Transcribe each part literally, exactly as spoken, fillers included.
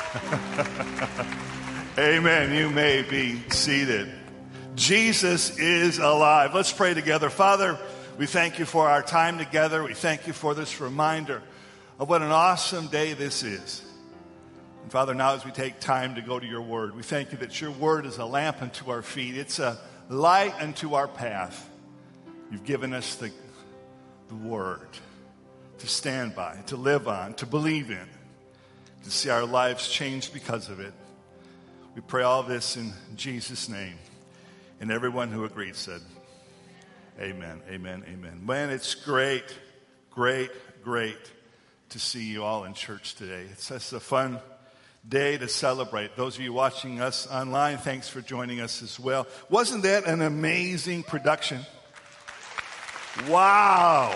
Amen. You may be seated. Jesus is alive. Let's pray together. Father, we thank you for our time together. We thank you for this reminder of what an awesome day this is. And Father, now as we take time to go to your word, we thank you that your word is a lamp unto our feet. It's a light unto our path. You've given us the, the word to stand by, to live on, to believe in, to see our lives changed because of it. We pray all this in Jesus' name. And everyone who agreed said, amen, amen, amen. Man, it's great, great, great to see you all in church today. It's just a fun day to celebrate. Those of you watching us online, thanks for joining us as well. Wasn't that an amazing production? Wow.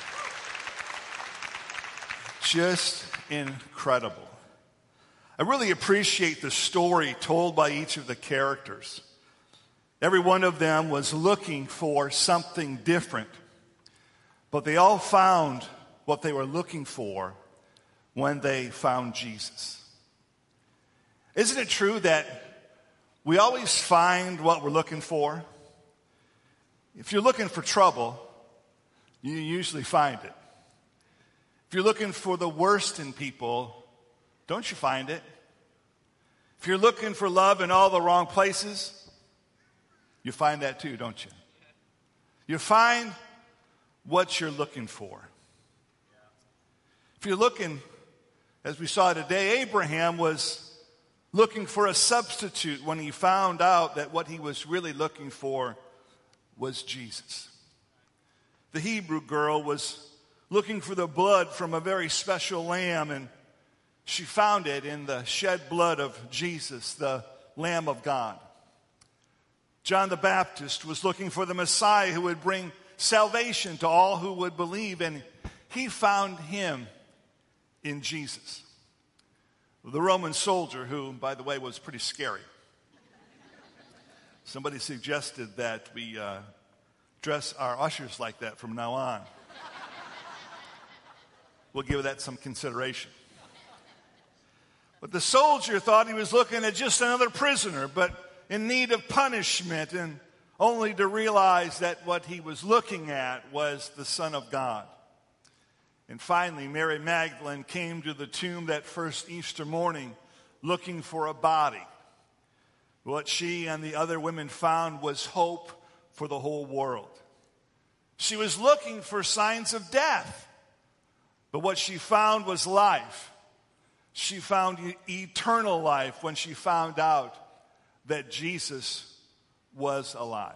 Just incredible. I really appreciate the story told by each of the characters. Every one of them was looking for something different, but they all found what they were looking for when they found Jesus. Isn't it true that we always find what we're looking for? If you're looking for trouble, you usually find it. If you're looking for the worst in people, don't you find it? If you're looking for love in all the wrong places, you find that too, don't you? You find what you're looking for. If you're looking, as we saw today, Abraham was looking for a substitute when he found out that what he was really looking for was Jesus. The Hebrew girl was looking for the blood from a very special lamb, and she found it in the shed blood of Jesus, the Lamb of God. John the Baptist was looking for the Messiah who would bring salvation to all who would believe, and he found him in Jesus. The Roman soldier, who, by the way, was pretty scary. Somebody suggested that we uh, dress our ushers like that from now on. We'll give that some consideration. But the soldier thought he was looking at just another prisoner, but in need of punishment, and only to realize that what he was looking at was the Son of God. And finally, Mary Magdalene came to the tomb that first Easter morning looking for a body. What she and the other women found was hope for the whole world. She was looking for signs of death, but what she found was life. She found eternal life when she found out that Jesus was alive.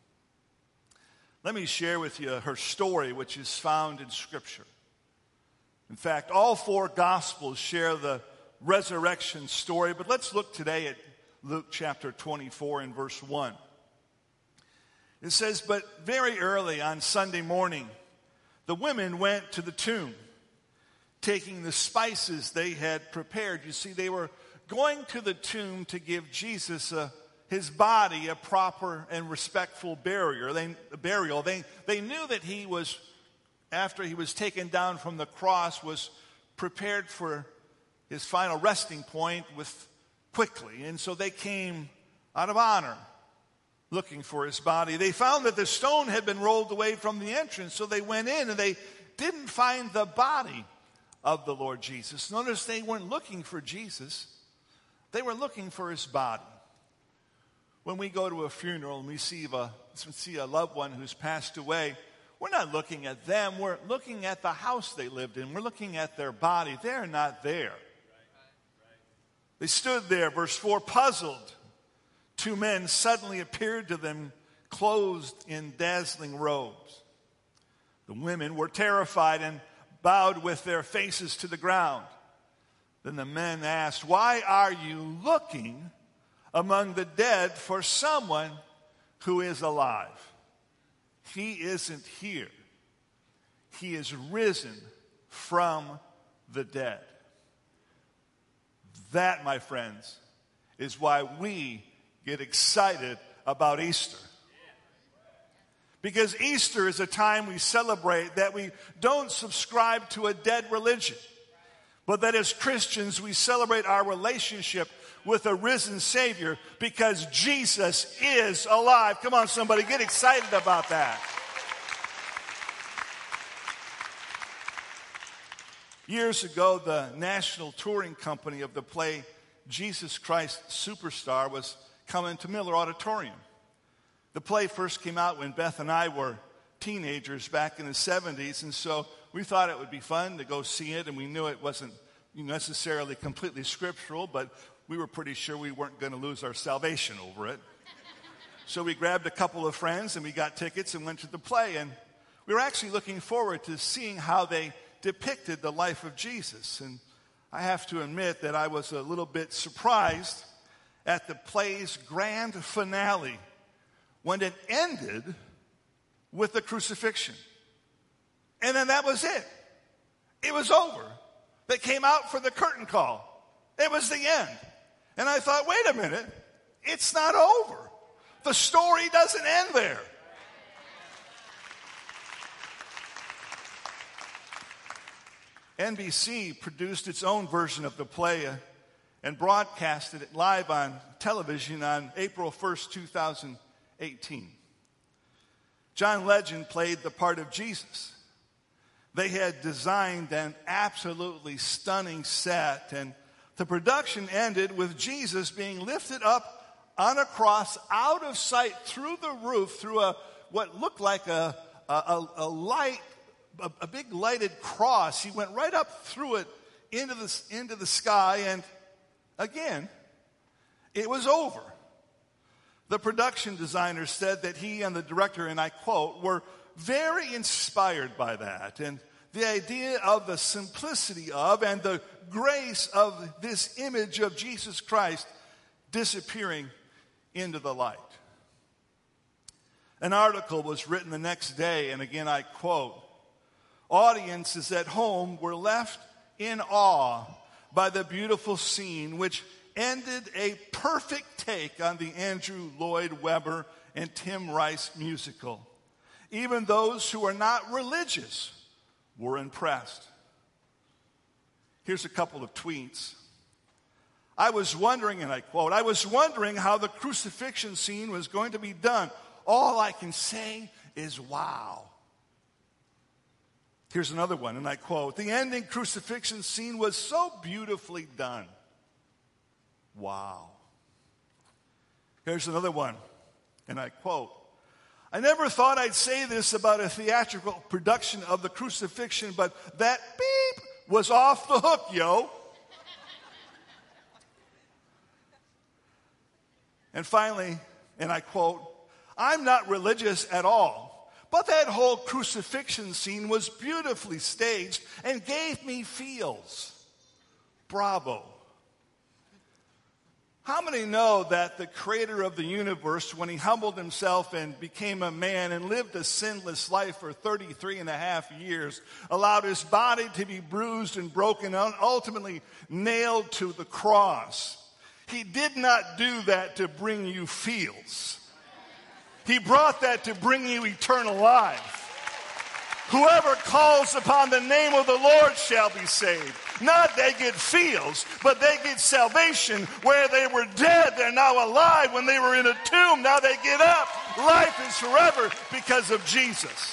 Let me share with you her story, which is found in Scripture. In fact, all four Gospels share the resurrection story, but let's look today at Luke chapter twenty-four and verse one. It says, "But very early on Sunday morning, the women went to the tomb, taking the spices they had prepared." You see, they were going to the tomb to give Jesus a, his body a proper and respectful burial. They, burial. They, they knew that he was, after he was taken down from the cross, was prepared for his final resting point with quickly. And so they came out of honor looking for his body. They found that the stone had been rolled away from the entrance, so they went in and they didn't find the body of the Lord Jesus. Notice they weren't looking for Jesus. They were looking for his body. When we go to a funeral and we see a, see a loved one who's passed away, we're not looking at them. We're looking at the house they lived in. We're looking at their body. They're not there. They stood there, verse four, puzzled. Two men suddenly appeared to them, clothed in dazzling robes. The women were terrified and bowed with their faces to the ground. Then the men asked, "Why are you looking among the dead for someone who is alive? He isn't here. He is risen from the dead." That, my friends, is why we get excited about Easter. Because Easter is a time we celebrate that we don't subscribe to a dead religion, but that as Christians we celebrate our relationship with a risen Savior because Jesus is alive. Come on, somebody, get excited about that. Years ago, the national touring company of the play Jesus Christ Superstar was coming to Miller Auditorium. The play first came out when Beth and I were teenagers back in the seventies, and so we thought it would be fun to go see it, and we knew it wasn't necessarily completely scriptural, but we were pretty sure we weren't going to lose our salvation over it. So we grabbed a couple of friends, and we got tickets and went to the play, and we were actually looking forward to seeing how they depicted the life of Jesus. And I have to admit that I was a little bit surprised at the play's grand finale when it ended with the crucifixion. And then that was it. It was over. They came out for the curtain call. It was the end. And I thought, wait a minute, it's not over. The story doesn't end there. N B C produced its own version of the play uh, and broadcasted it live on television on April first, two thousand eighteen. John Legend played the part of Jesus. They had designed an absolutely stunning set, and the production ended with Jesus being lifted up on a cross out of sight through the roof, through a what looked like a, a, a light, a, a big lighted cross. He went right up through it into the, into the sky, and again, it was over. The production designer said that he and the director, and I quote, were very inspired by that, and the idea of the simplicity of and the grace of this image of Jesus Christ disappearing into the light. An article was written the next day, and again I quote, audiences at home were left in awe by the beautiful scene which ended a perfect take on the Andrew Lloyd Webber and Tim Rice musical. Even those who are not religious were impressed. Here's a couple of tweets. I was wondering, and I quote, I was wondering how the crucifixion scene was going to be done. All I can say is wow. Here's another one, and I quote, the ending crucifixion scene was so beautifully done. Wow. Here's another one, and I quote, I never thought I'd say this about a theatrical production of the crucifixion, but that beep was off the hook, yo. And finally, and I quote, I'm not religious at all, but that whole crucifixion scene was beautifully staged and gave me feels. Bravo. How many know that the creator of the universe, when he humbled himself and became a man and lived a sinless life for thirty-three and a half years, allowed his body to be bruised and broken and ultimately nailed to the cross? He did not do that to bring you feels. He brought that to bring you eternal life. Whoever calls upon the name of the Lord shall be saved. Not they get feels, but they get salvation. Where they were dead, they're now alive. When they were in a tomb, now they get up. Life is forever because of Jesus.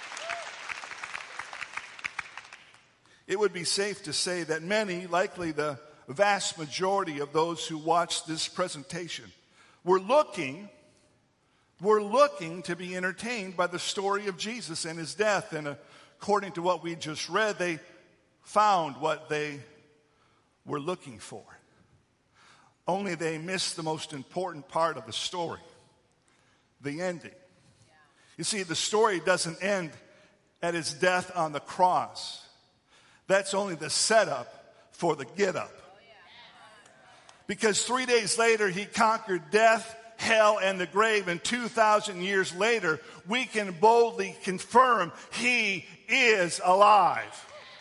It would be safe to say that many, likely the vast majority of those who watched this presentation, were looking We're looking to be entertained by the story of Jesus and his death. And according to what we just read, they found what they were looking for. Only they missed the most important part of the story, the ending. You see, the story doesn't end at his death on the cross. That's only the setup for the get-up. Because three days later, he conquered death, hell, and the grave, and two thousand years later, we can boldly confirm he is alive.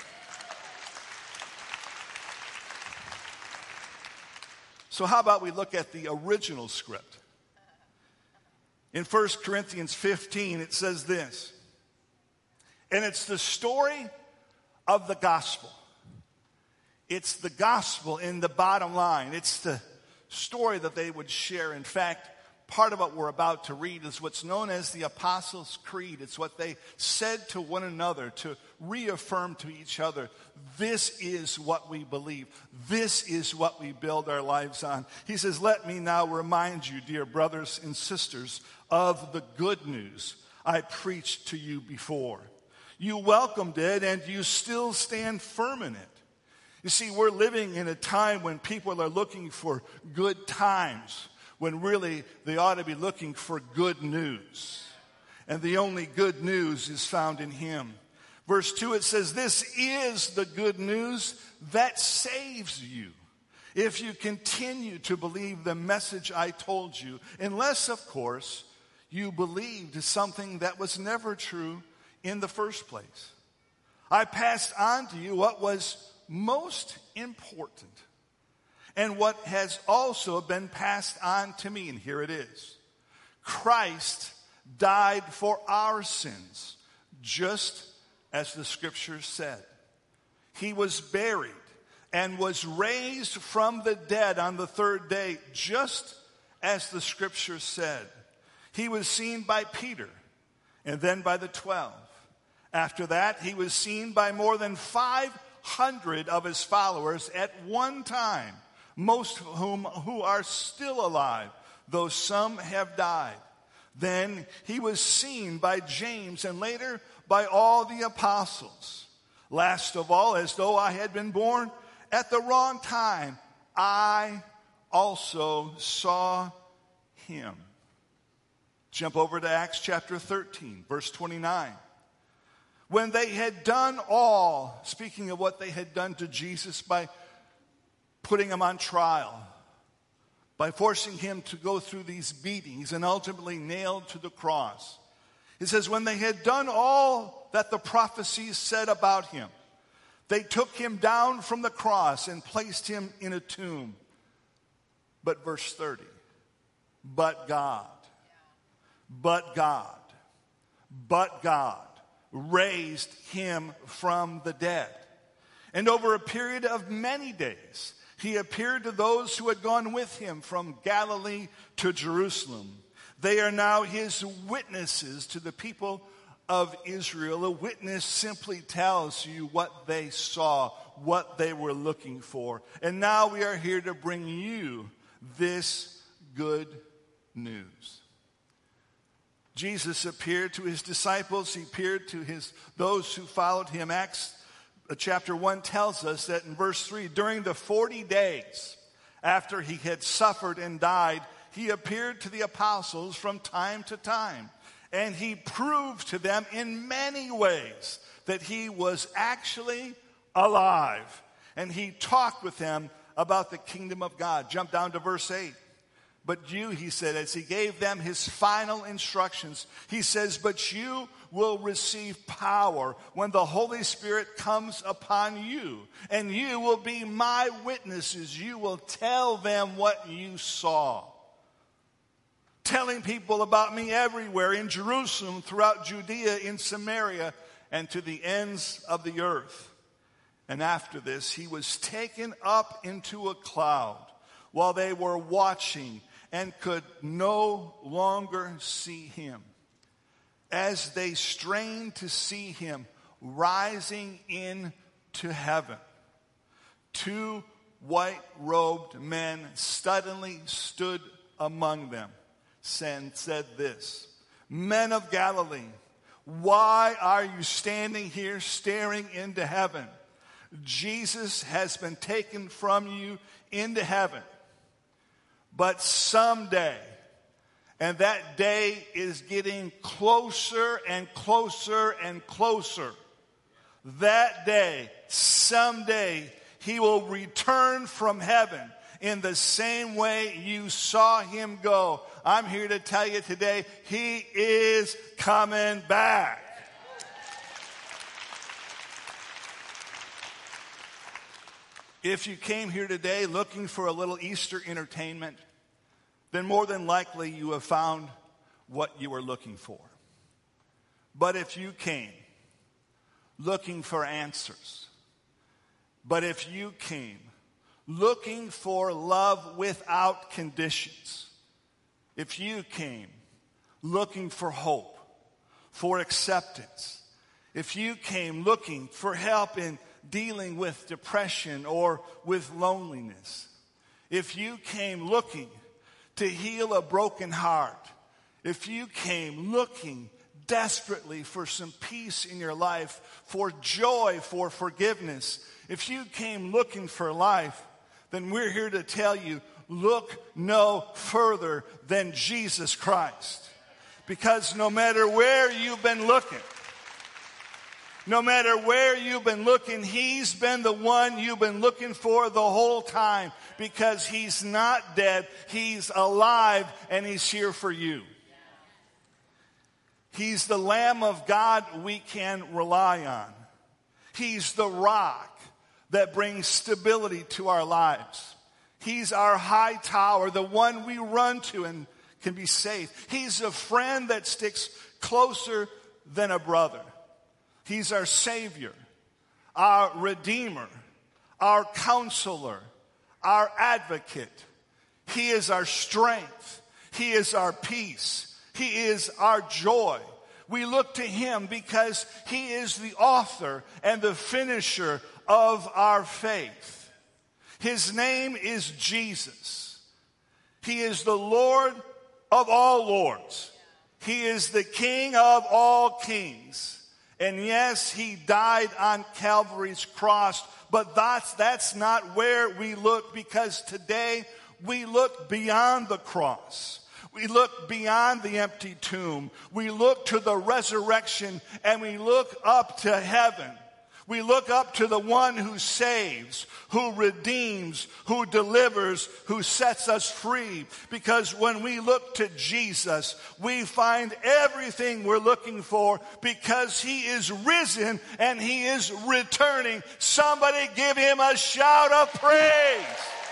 So how about we look at the original script? In First Corinthians fifteen, it says this, and it's the story of the gospel. It's the gospel in the bottom line. It's the story that they would share. In fact, part of what we're about to read is what's known as the Apostles' Creed. It's what they said to one another to reaffirm to each other, this is what we believe. This is what we build our lives on. He says, let me now remind you, dear brothers and sisters, of the good news I preached to you before. You welcomed it and you still stand firm in it. You see, we're living in a time when people are looking for good times, when really they ought to be looking for good news. And the only good news is found in him. Verse two, it says, this is the good news that saves you. If you continue to believe the message I told you, unless, of course, you believed something that was never true in the first place. I passed on to you what was most important, and what has also been passed on to me. And here it is. Christ died for our sins, just as the scriptures said. He was buried and was raised from the dead on the third day, just as the scriptures said. He was seen by Peter and then by the twelve. After that, he was seen by more than five hundred of his followers at one time, most of whom who are still alive, though some have died. Then he was seen by James and later by all the apostles. Last of all, as though I had been born at the wrong time, I also saw him. Jump over to Acts chapter thirteen, verse twenty-nine. When they had done all, speaking of what they had done to Jesus by putting him on trial, by forcing him to go through these beatings and ultimately nailed to the cross. It says, when they had done all that the prophecies said about him, they took him down from the cross and placed him in a tomb. But verse thirty, but God, but God, but God raised him from the dead. And over a period of many days, he appeared to those who had gone with him from Galilee to Jerusalem. They are now his witnesses to the people of Israel. A witness simply tells you what they saw, what they were looking for. And now we are here to bring you this good news. Jesus appeared to his disciples. He appeared to his those who followed him. Acts chapter one tells us that in verse three, during the forty days after he had suffered and died, he appeared to the apostles from time to time. And he proved to them in many ways that he was actually alive. And he talked with them about the kingdom of God. Jump down to verse eight. But you, he said, as he gave them his final instructions, he says, but you will receive power when the Holy Spirit comes upon you, and you will be my witnesses. You will tell them what you saw. Telling people about me everywhere, in Jerusalem, throughout Judea, in Samaria, and to the ends of the earth. And after this, he was taken up into a cloud while they were watching and could no longer see him. As they strained to see him rising into heaven, two white-robed men suddenly stood among them and said this, men of Galilee, why are you standing here staring into heaven? Jesus has been taken from you into heaven. But someday, and that day is getting closer and closer and closer, that day, someday, he will return from heaven in the same way you saw him go. I'm here to tell you today, he is coming back. If you came here today looking for a little Easter entertainment, then more than likely you have found what you were looking for. But if you came looking for answers, But if you came looking for love without conditions, if you came looking for hope, for acceptance, if you came looking for help in dealing with depression or with loneliness, if you came looking to heal a broken heart, if you came looking desperately for some peace in your life, for joy, for forgiveness, if you came looking for life, then we're here to tell you, look no further than Jesus Christ. Because no matter where you've been looking, no matter where you've been looking, he's been the one you've been looking for the whole time, because he's not dead, he's alive, and he's here for you. He's the Lamb of God we can rely on. He's the rock that brings stability to our lives. He's our high tower, the one we run to and can be safe. He's a friend that sticks closer than a brother. He's our Savior, our Redeemer, our Counselor, our Advocate. He is our strength. He is our peace. He is our joy. We look to him because he is the author and the finisher of our faith. His name is Jesus. He is the Lord of all lords. He is the King of all kings. And yes, he died on Calvary's cross, but that's, that's not where we look, because today we look beyond the cross. We look beyond the empty tomb. We look to the resurrection, and we look up to heaven. We look up to the one who saves, who redeems, who delivers, who sets us free. Because when we look to Jesus, we find everything we're looking for, because he is risen and he is returning. Somebody give him a shout of praise.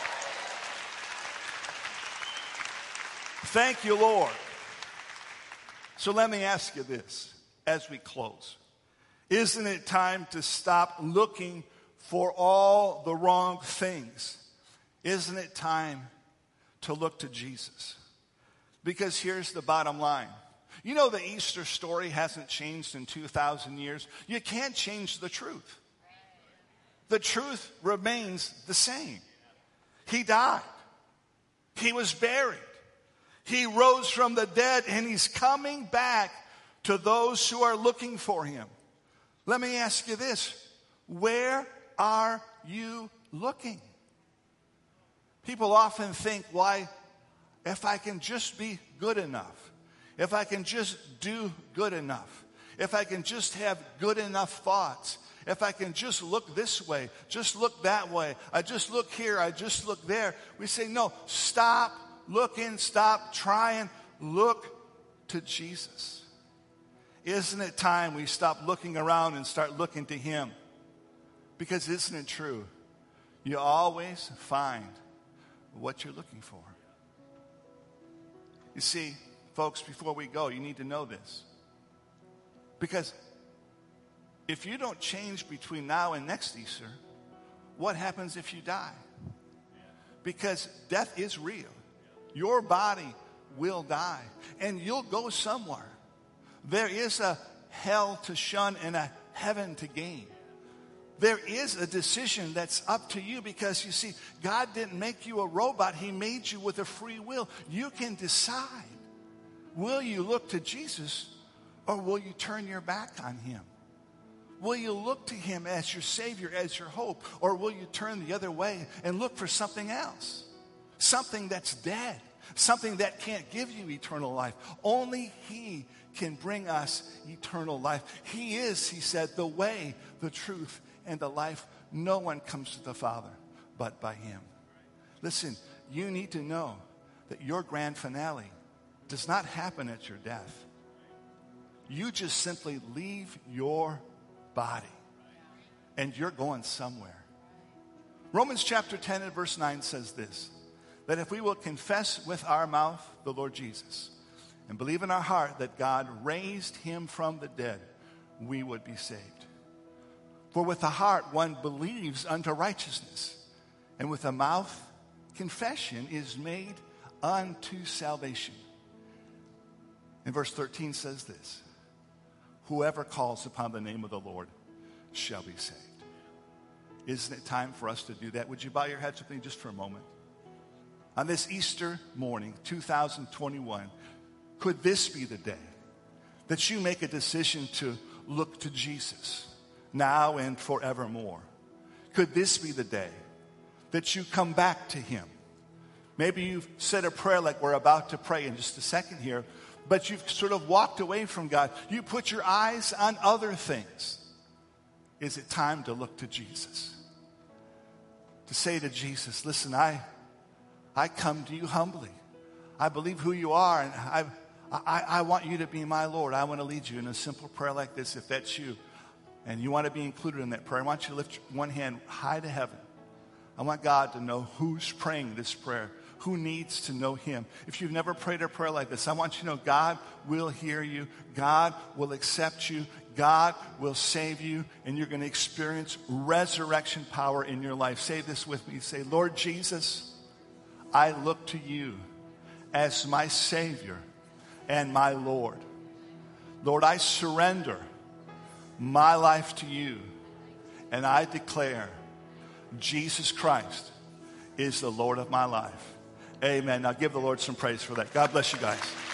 Thank you, Lord. So let me ask you this as we close. Isn't it time to stop looking for all the wrong things? Isn't it time to look to Jesus? Because here's the bottom line. You know, the Easter story hasn't changed in two thousand years. You can't change the truth. The truth remains the same. He died. He was buried. He rose from the dead, and he's coming back to those who are looking for him. Let me ask you this. Where are you looking? People often think, why, if I can just be good enough, if I can just do good enough, if I can just have good enough thoughts, if I can just look this way, just look that way, I just look here, I just look there. We say, no, stop looking, stop trying, look to Jesus. Isn't it time we stop looking around and start looking to him? Because isn't it true? You always find what you're looking for. You see, folks, before we go, you need to know this. Because if you don't change between now and next Easter, what happens if you die? Because death is real. Your body will die, and you'll go somewhere. There is a hell to shun and a heaven to gain. There is a decision that's up to you, because you see, God didn't make you a robot. He made you with a free will. You can decide. Will you look to Jesus, or will you turn your back on him? Will you look to him as your Savior, as your hope, or will you turn the other way and look for something else? Something that's dead, something that can't give you eternal life. Only he can bring us eternal life. He is, he said, the way, the truth, and the life. No one comes to the Father but by him. Listen, you need to know that your grand finale does not happen at your death. You just simply leave your body, and you're going somewhere. Romans chapter ten and verse nine says this, that if we will confess with our mouth the Lord Jesus and believe in our heart that God raised him from the dead, we would be saved. For with the heart one believes unto righteousness, and with the mouth confession is made unto salvation. And verse thirteen says this: whoever calls upon the name of the Lord shall be saved. Isn't it time for us to do that? Would you bow your heads with me just for a moment? On this Easter morning, two thousand twenty-one, could this be the day that you make a decision to look to Jesus now and forevermore? Could this be the day that you come back to him? Maybe you've said a prayer like we're about to pray in just a second here, but you've sort of walked away from God. You put your eyes on other things. Is it time to look to Jesus? To say to Jesus, listen, I, I come to you humbly. I believe who you are, and I, I, I want you to be my Lord. I want to lead you in a simple prayer like this. If that's you, and you want to be included in that prayer, I want you to lift one hand high to heaven. I want God to know who's praying this prayer, who needs to know him. If you've never prayed a prayer like this, I want you to know God will hear you. God will accept you. God will save you, and you're going to experience resurrection power in your life. Say this with me. Say, Lord Jesus, I look to you as my Savior and my Lord. Lord, I surrender my life to you, and I declare Jesus Christ is the Lord of my life. Amen. Now give the Lord some praise for that. God bless you guys.